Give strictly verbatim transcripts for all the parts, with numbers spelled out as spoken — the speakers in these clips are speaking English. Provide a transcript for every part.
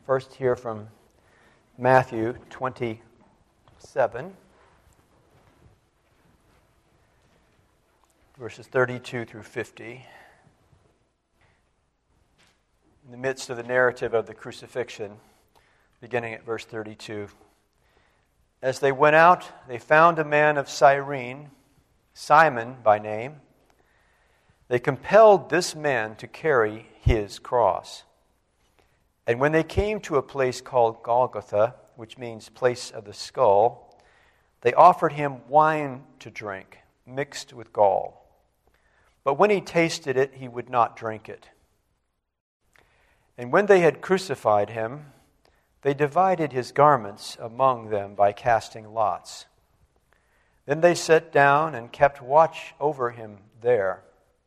first hear from Matthew twenty-seven, verses thirty-two through fifty. In the midst of the narrative of the crucifixion, beginning at verse thirty-two. As they went out, they found a man of Cyrene, Simon by name. They compelled this man to carry his cross. And when they came to a place called Golgotha, which means place of the skull, they offered him wine to drink, mixed with gall. But when he tasted it, he would not drink it. And when they had crucified him, they divided his garments among them by casting lots. Then they sat down and kept watch over him there.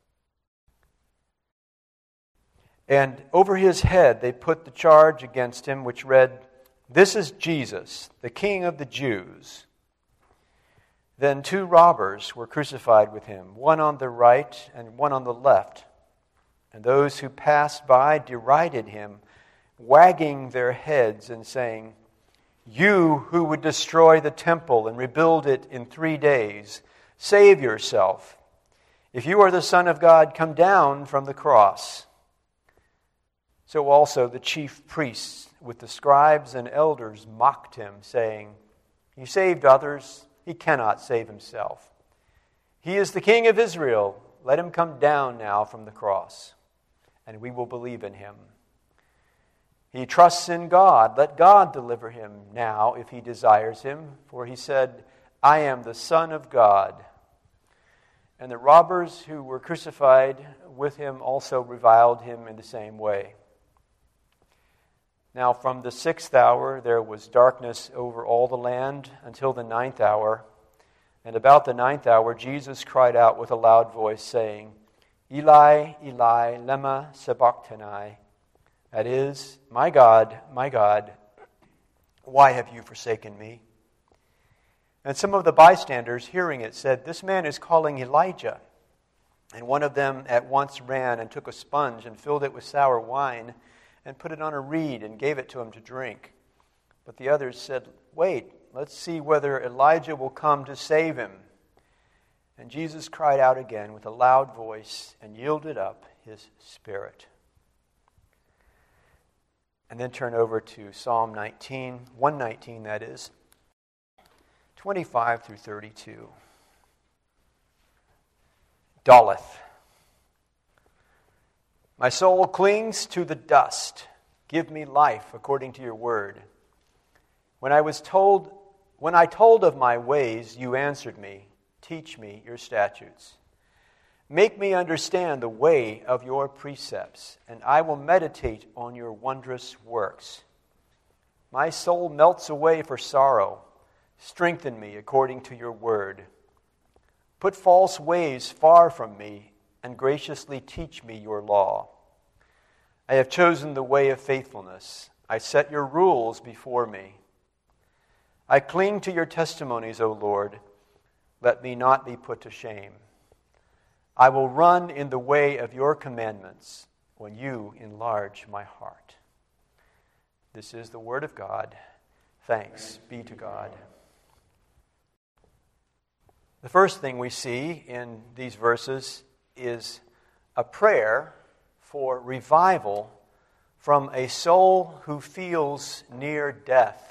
And over his head they put the charge against him, which read, "This is Jesus, the King of the Jews." Then two robbers were crucified with him, one on the right and one on the left. And those who passed by derided him, wagging their heads and saying, "You who would destroy the temple and rebuild it in three days, save yourself. If you are the Son of God, come down from the cross." So also the chief priests with the scribes and elders mocked him, saying, "He saved others, he cannot save himself. He is the King of Israel. Let him come down now from the cross, and we will believe in him. He trusts in God. Let God deliver him now if he desires him. For he said, 'I am the Son of God.'" And the robbers who were crucified with him also reviled him in the same way. Now from the sixth hour there was darkness over all the land until the ninth hour. And about the ninth hour Jesus cried out with a loud voice, saying, "Eli, Eli, lema sabachthani?" That is, "My God, my God, why have you forsaken me?" And some of the bystanders, hearing it, said, "This man is calling Elijah." And one of them at once ran and took a sponge and filled it with sour wine and put it on a reed and gave it to him to drink. But the others said, "Wait, let's see whether Elijah will come to save him." And Jesus cried out again with a loud voice and yielded up his spirit. And then turn over to Psalm nineteen, one nineteen that is, twenty-five through thirty-two. Daleth. My soul clings to the dust. Give me life according to your word. When I was told, when I told of my ways, you answered me. Teach me your statutes. Make me understand the way of your precepts, and I will meditate on your wondrous works. My soul melts away for sorrow. Strengthen me according to your word. Put false ways far from me, and graciously teach me your law. I have chosen the way of faithfulness. I set your rules before me. I cling to your testimonies, O Lord. Let me not be put to shame. I will run in the way of your commandments when you enlarge my heart. This is the word of God. Thanks be to God. The first thing we see in these verses is a prayer for revival from a soul who feels near death.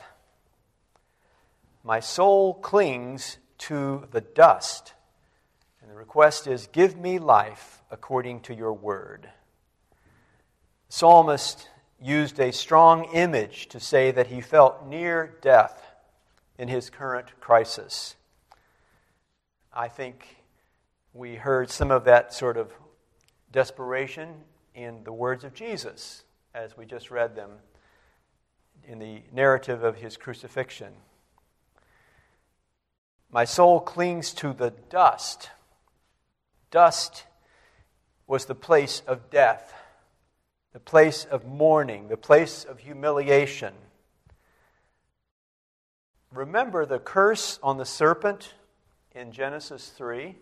My soul clings to the dust. And the request is, give me life according to your word. The psalmist used a strong image to say that he felt near death in his current crisis. I think we heard some of that sort of desperation in the words of Jesus, as we just read them in the narrative of his crucifixion. My soul clings to the dust. Dust was the place of death, the place of mourning, the place of humiliation. Remember the curse on the serpent in Genesis three,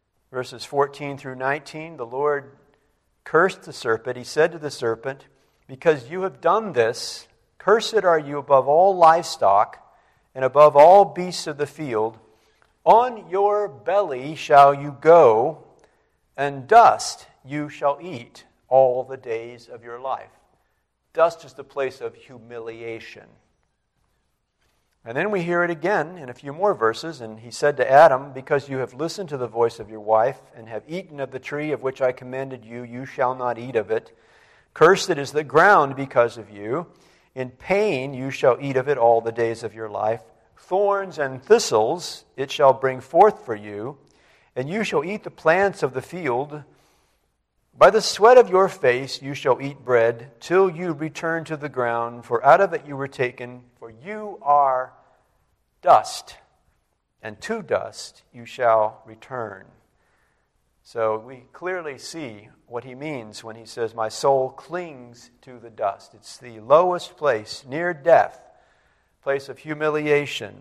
verses fourteen through nineteen. The Lord cursed the serpent. He said to the serpent, Because you have done this, cursed are you above all livestock and above all beasts of the field. On your belly shall you go, and dust you shall eat all the days of your life. Dust is the place of humiliation. And then we hear it again in a few more verses. And he said to Adam, because you have listened to the voice of your wife and have eaten of the tree of which I commanded you, you shall not eat of it. Cursed is the ground because of you. In pain you shall eat of it all the days of your life. Thorns and thistles it shall bring forth for you, and you shall eat the plants of the field. By the sweat of your face you shall eat bread, till you return to the ground, for out of it you were taken, for you are dust, and to dust you shall return. So we clearly see what he means when he says, my soul clings to the dust. It's the lowest place, near death, place of humiliation.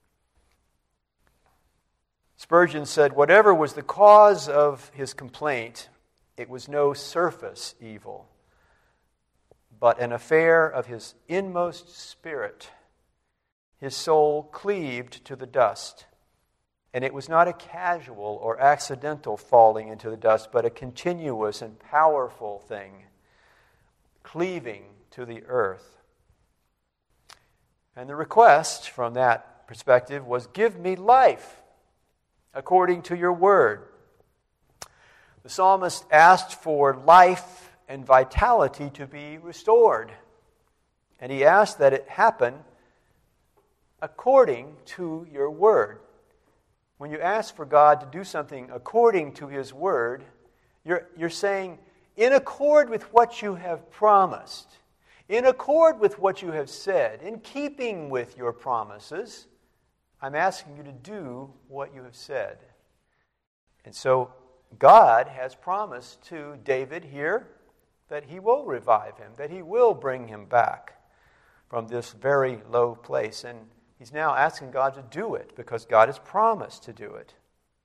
Spurgeon said, whatever was the cause of his complaint, it was no surface evil, but an affair of his inmost spirit. His soul cleaved to the dust, and it was not a casual or accidental falling into the dust, but a continuous and powerful thing, cleaving to the earth. And the request from that perspective was, give me life according to your word. The psalmist asked for life and vitality to be restored. And he asked that it happen according to your word. When you ask for God to do something according to his word, you're, you're saying, in accord with what you have promised, in accord with what you have said, in keeping with your promises, I'm asking you to do what you have said. And so God has promised to David here that he will revive him, that he will bring him back from this very low place. And he's now asking God to do it because God has promised to do it.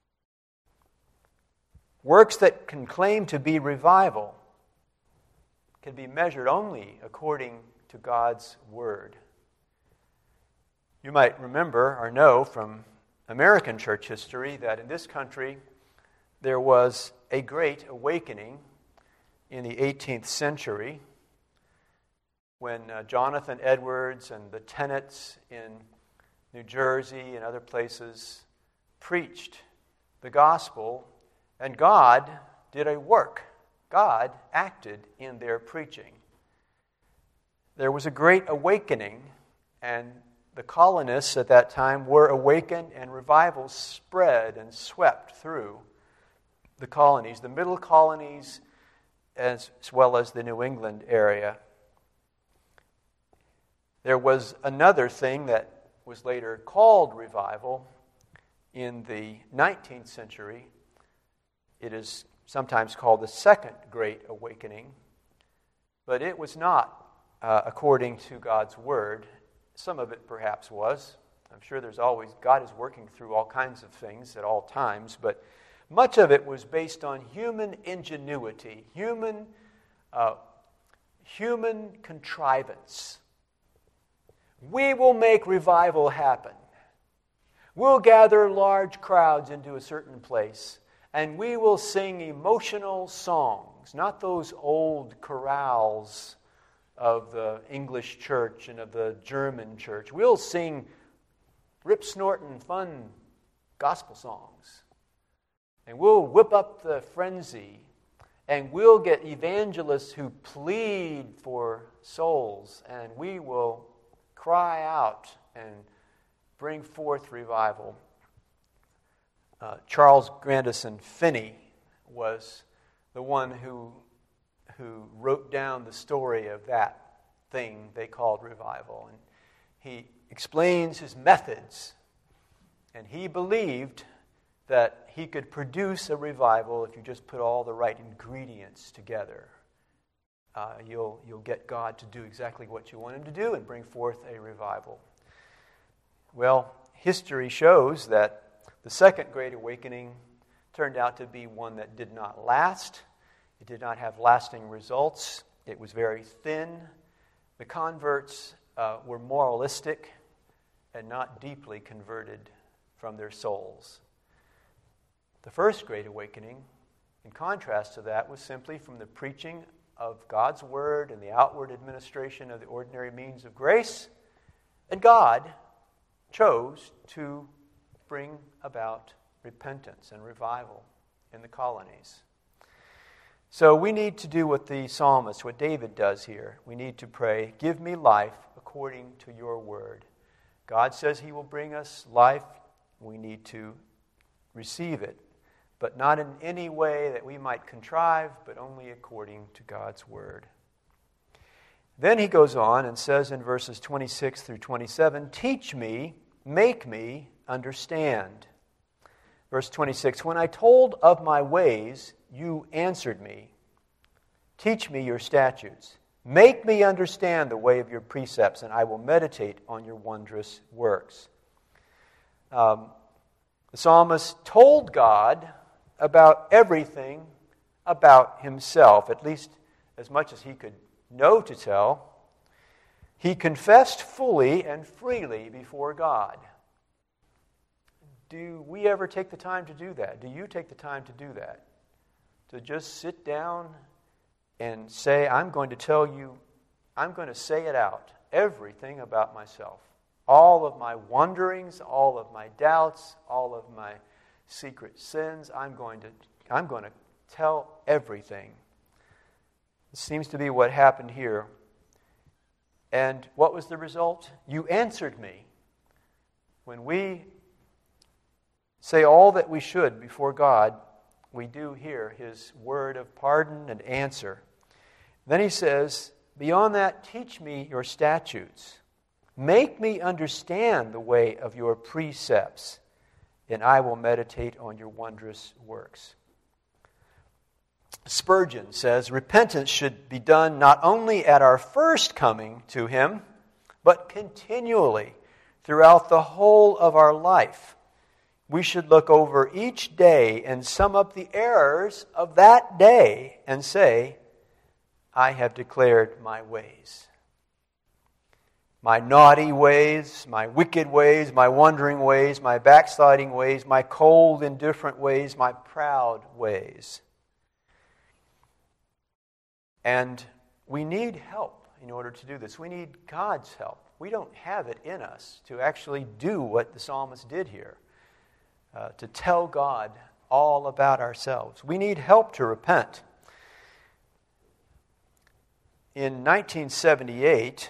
Works that can claim to be revival can be measured only according to God's word. You might remember or know from American church history that in this country there was a great awakening in the eighteenth century when uh, Jonathan Edwards and the Tennants in New Jersey and other places preached the gospel, and God did a work. God acted in their preaching. There was a great awakening, and the colonists at that time were awakened, and revival spread and swept through the colonies, the middle colonies, as well as the New England area. There was another thing that was later called revival in the nineteenth century. It is sometimes called the Second Great Awakening, but it was not uh, according to God's Word. Some of it perhaps was. I'm sure there's always, God is working through all kinds of things at all times, but much of it was based on human ingenuity, human, uh, human contrivance. We will make revival happen. We'll gather large crowds into a certain place, and we will sing emotional songs, not those old chorales of the English church and of the German church. We'll sing rip-snorting, fun gospel songs. And we'll whip up the frenzy, and we'll get evangelists who plead for souls, and we will cry out and bring forth revival. Uh, Charles Grandison Finney was the one who, who wrote down the story of that thing they called revival. And he explains his methods, and he believed that he could produce a revival if you just put all the right ingredients together. Uh, you'll, you'll get God to do exactly what you want him to do and bring forth a revival. Well, history shows that the Second Great Awakening turned out to be one that did not last. It did not have lasting results. It was very thin. The converts uh, were moralistic and not deeply converted from their souls. The first Great Awakening, in contrast to that, was simply from the preaching of God's Word and the outward administration of the ordinary means of grace. And God chose to bring about repentance and revival in the colonies. So we need to do what the psalmist, what David does here. We need to pray, give me life according to your word. God says he will bring us life. We need to receive it, but not in any way that we might contrive, but only according to God's word. Then he goes on and says in verses twenty-six through twenty-seven, teach me, make me understand. Verse twenty-six, when I told of my ways, you answered me. Teach me your statutes. Make me understand the way of your precepts, and I will meditate on your wondrous works. Um, the psalmist told God about everything about himself, at least as much as he could know to tell. He confessed fully and freely before God. Do we ever take the time to do that? Do you take the time to do that? To just sit down and say, I'm going to tell you, I'm going to say it out, everything about myself. All of my wanderings, all of my doubts, all of my secret sins, I'm going to, I'm going to tell everything. It seems to be what happened here. And what was the result? You answered me. When we say all that we should before God, we do hear his word of pardon and answer. Then he says, beyond that, teach me your statutes. Make me understand the way of your precepts, and I will meditate on your wondrous works. Spurgeon says, repentance should be done not only at our first coming to him, but continually throughout the whole of our life. We should look over each day and sum up the errors of that day and say, I have declared my ways. My naughty ways, my wicked ways, my wandering ways, my backsliding ways, my cold, indifferent ways, my proud ways. And we need help in order to do this. We need God's help. We don't have it in us to actually do what the psalmist did here. Uh, to tell God all about ourselves. We need help to repent. In nineteen seventy-eight,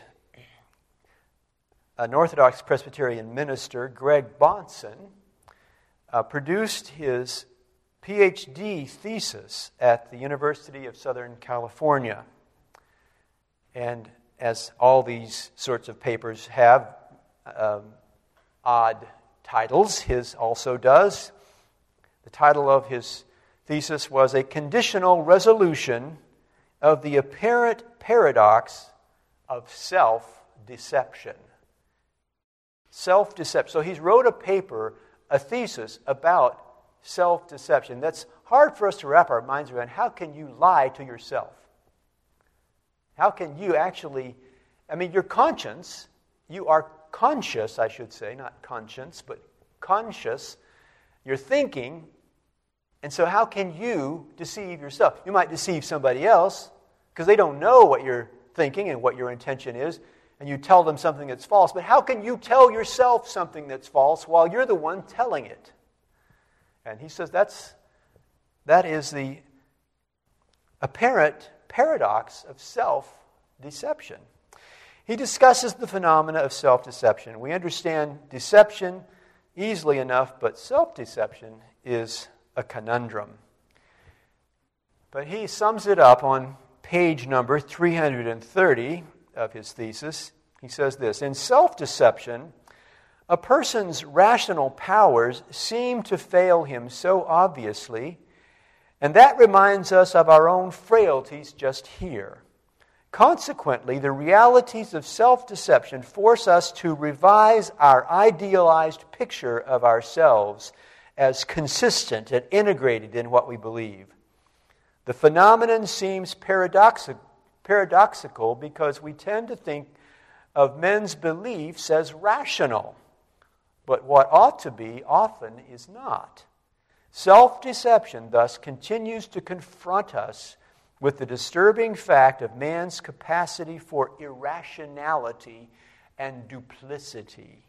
an Orthodox Presbyterian minister, Greg Bahnsen, uh, produced his P H D thesis at the University of Southern California. And as all these sorts of papers have um, odd titles, his also does. The title of his thesis was A Conditional Resolution of the Apparent Paradox of Self-Deception. Self-deception. So he's wrote a paper, a thesis about self-deception. That's hard for us to wrap our minds around. How can you lie to yourself? How can you actually, I mean, your conscience, you are conscious, I should say, not conscience, but conscious. You're thinking, and so how can you deceive yourself? You might deceive somebody else because they don't know what you're thinking and what your intention is, and you tell them something that's false. But how can you tell yourself something that's false while you're the one telling it? And he says that's that is the apparent paradox of self-deception. He discusses the phenomena of self-deception. We understand deception easily enough, but self-deception is a conundrum. But he sums it up on page number three hundred thirty of his thesis. He says this, in self-deception, a person's rational powers seem to fail him so obviously, and that reminds us of our own frailties just here. Consequently, the realities of self-deception force us to revise our idealized picture of ourselves as consistent and integrated in what we believe. The phenomenon seems paradoxical, paradoxical because we tend to think of men's beliefs as rational, but what ought to be often is not. Self-deception thus continues to confront us with the disturbing fact of man's capacity for irrationality and duplicity.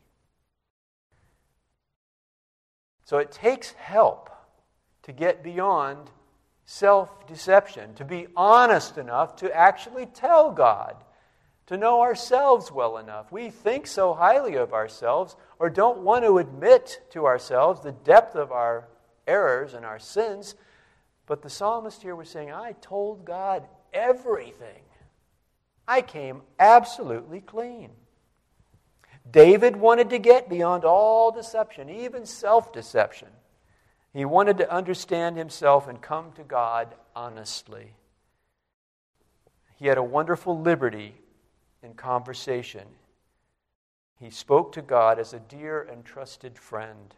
So it takes help to get beyond self-deception, to be honest enough to actually tell God, to know ourselves well enough. We think so highly of ourselves or don't want to admit to ourselves the depth of our errors and our sins. But the psalmist here was saying, I told God everything. I came absolutely clean. David wanted to get beyond all deception, even self-deception. He wanted to understand himself and come to God honestly. He had a wonderful liberty in conversation. He spoke to God as a dear and trusted friend.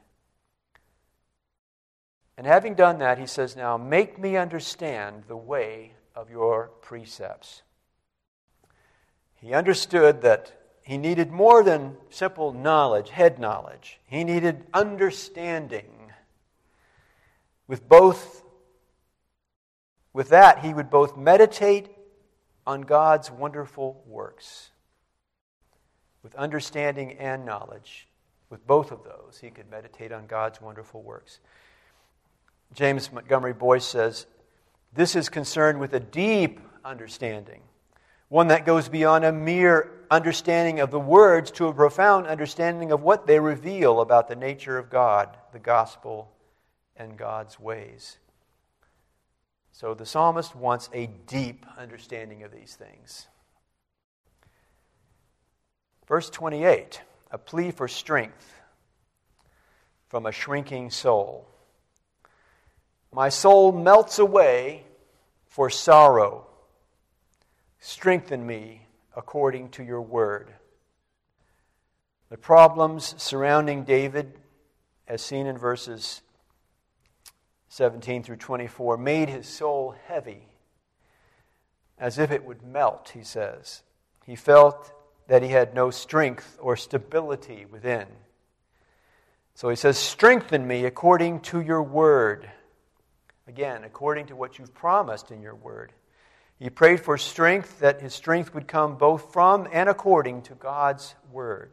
And having done that, he says, now make me understand the way of your precepts. He understood that he needed more than simple knowledge, head knowledge. He needed understanding. With both, with that, he would both meditate on God's wonderful works. With understanding and knowledge. With both of those, he could meditate on God's wonderful works. James Montgomery Boyce says, this is concerned with a deep understanding, one that goes beyond a mere understanding of the words to a profound understanding of what they reveal about the nature of God, the gospel, and God's ways. So the psalmist wants a deep understanding of these things. Verse twenty-eight, a plea for strength from a shrinking soul. My soul melts away for sorrow. Strengthen me according to your word. The problems surrounding David, as seen in verses seventeen through twenty-four, made his soul heavy, as if it would melt, he says. He felt that he had no strength or stability within. So he says, strengthen me according to your word. Again, according to what you've promised in your word. He prayed for strength, that his strength would come both from and according to God's word.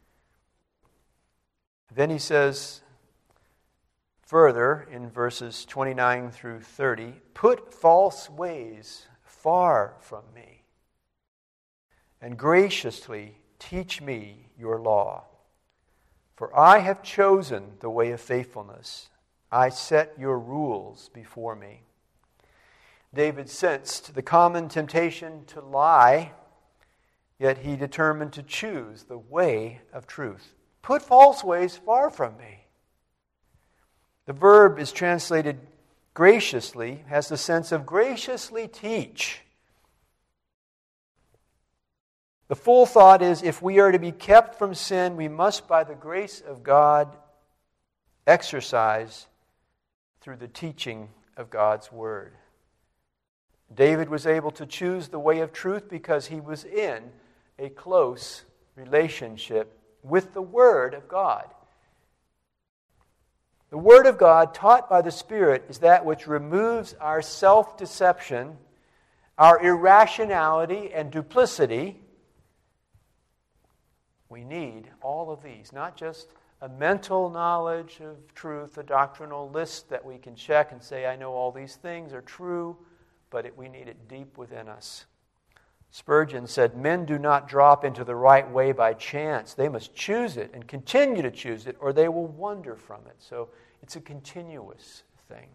Then he says further in verses twenty-nine through thirty, put false ways far from me, and graciously teach me your law. For I have chosen the way of faithfulness. I set your rules before me. David sensed the common temptation to lie, yet he determined to choose the way of truth. Put false ways far from me. The verb is translated graciously, has the sense of graciously teach. The full thought is, if we are to be kept from sin, we must, by the grace of God, exercise through the teaching of God's word. David was able to choose the way of truth because he was in a close relationship with the Word of God. The Word of God, taught by the Spirit, is that which removes our self-deception, our irrationality and duplicity. We need all of these, not just a mental knowledge of truth, a doctrinal list that we can check and say, I know all these things are true, but it, we need it deep within us. Spurgeon said, men do not drop into the right way by chance. They must choose it and continue to choose it, or they will wander from it. So it's a continuous thing.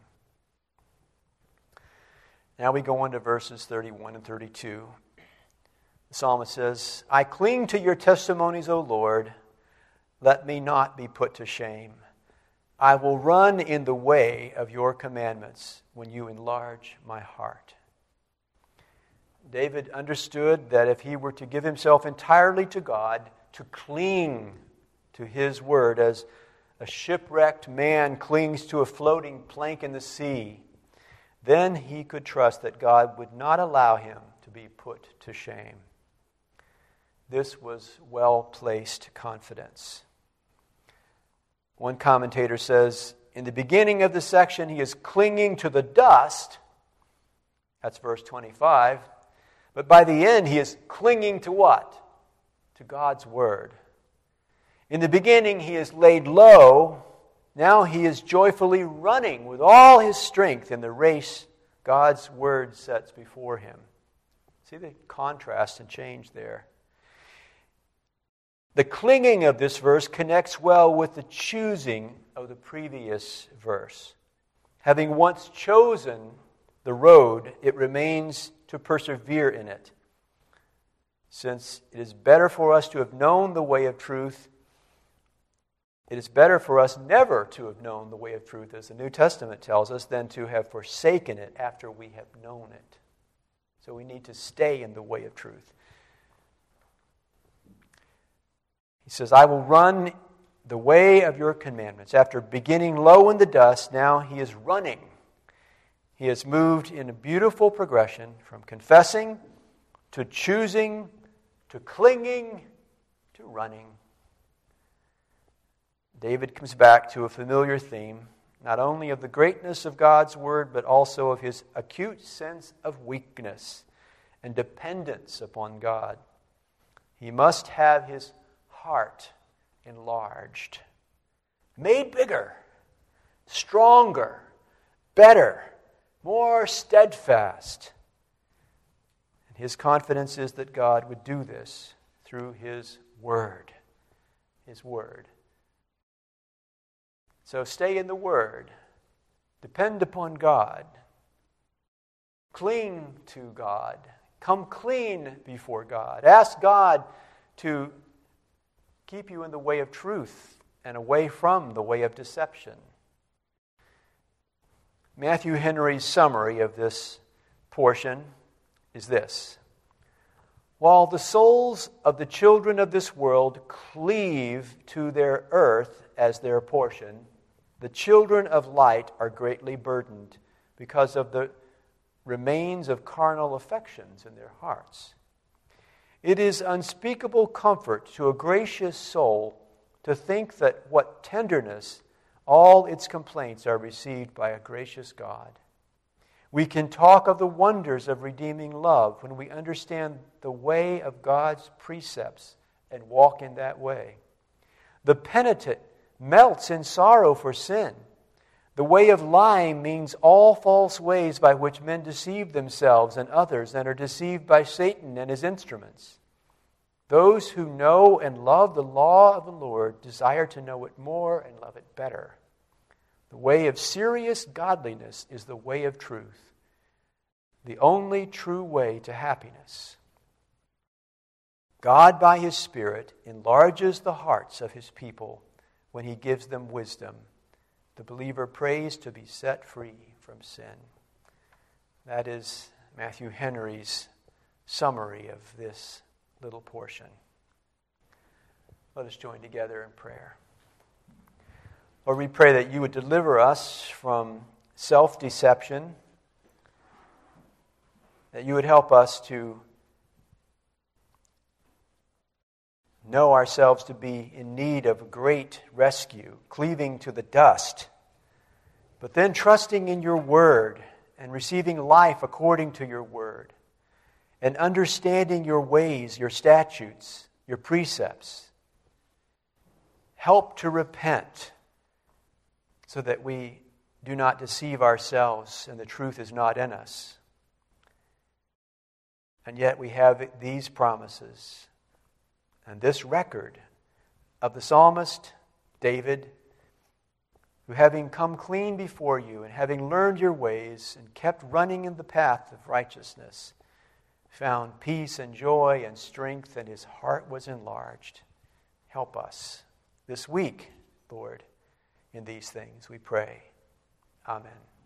Now we go on to verses thirty-one and thirty-two. The psalmist says, I cling to your testimonies, O Lord. Let me not be put to shame. I will run in the way of your commandments when you enlarge my heart. David understood that if he were to give himself entirely to God, to cling to His word as a shipwrecked man clings to a floating plank in the sea, then he could trust that God would not allow him to to be put to shame. This was well-placed confidence. One commentator says, in the beginning of the section, he is clinging to the dust. That's verse twenty-five. But by the end, he is clinging to what? To God's Word. In the beginning, he is laid low. Now he is joyfully running with all his strength in the race God's Word sets before him. See the contrast and change there. The clinging of this verse connects well with the choosing of the previous verse. Having once chosen the road, it remains to persevere in it. Since it is better for us to have known the way of truth, it is better for us never to have known the way of truth, as the New Testament tells us, than to have forsaken it after we have known it. So we need to stay in the way of truth. He says, I will run the way of your commandments. After beginning low in the dust, now he is running. He has moved in a beautiful progression from confessing to choosing to clinging to running. David comes back to a familiar theme, not only of the greatness of God's Word, but also of his acute sense of weakness and dependence upon God. He must have his heart enlarged, made bigger, stronger, better, more steadfast. And his confidence is that God would do this through his Word. His Word. So stay in the Word. Depend upon God. Cling to God. Come clean before God. Ask God to keep you in the way of truth and away from the way of deception. Matthew Henry's summary of this portion is this. While the souls of the children of this world cleave to their earth as their portion, the children of light are greatly burdened because of the remains of carnal affections in their hearts. It is unspeakable comfort to a gracious soul to think that what tenderness all its complaints are received by a gracious God. We can talk of the wonders of redeeming love when we understand the way of God's precepts and walk in that way. The penitent melts in sorrow for sin. The way of lying means all false ways by which men deceive themselves and others and are deceived by Satan and his instruments. Those who know and love the law of the Lord desire to know it more and love it better. The way of serious godliness is the way of truth, the only true way to happiness. God, by His Spirit, enlarges the hearts of His people when He gives them wisdom. The believer prays to be set free from sin. That is Matthew Henry's summary of this little portion. Let us join together in prayer. Lord, we pray that you would deliver us from self-deception, that you would help us to know ourselves to be in need of great rescue, cleaving to the dust, but then trusting in your word and receiving life according to your word, and understanding your ways, your statutes, your precepts. Help to repent so that we do not deceive ourselves and the truth is not in us. And yet we have these promises and this record of the psalmist David, who having come clean before you and having learned your ways and kept running in the path of righteousness, found peace and joy and strength, and his heart was enlarged. Help us this week, Lord, in these things, we pray. Amen.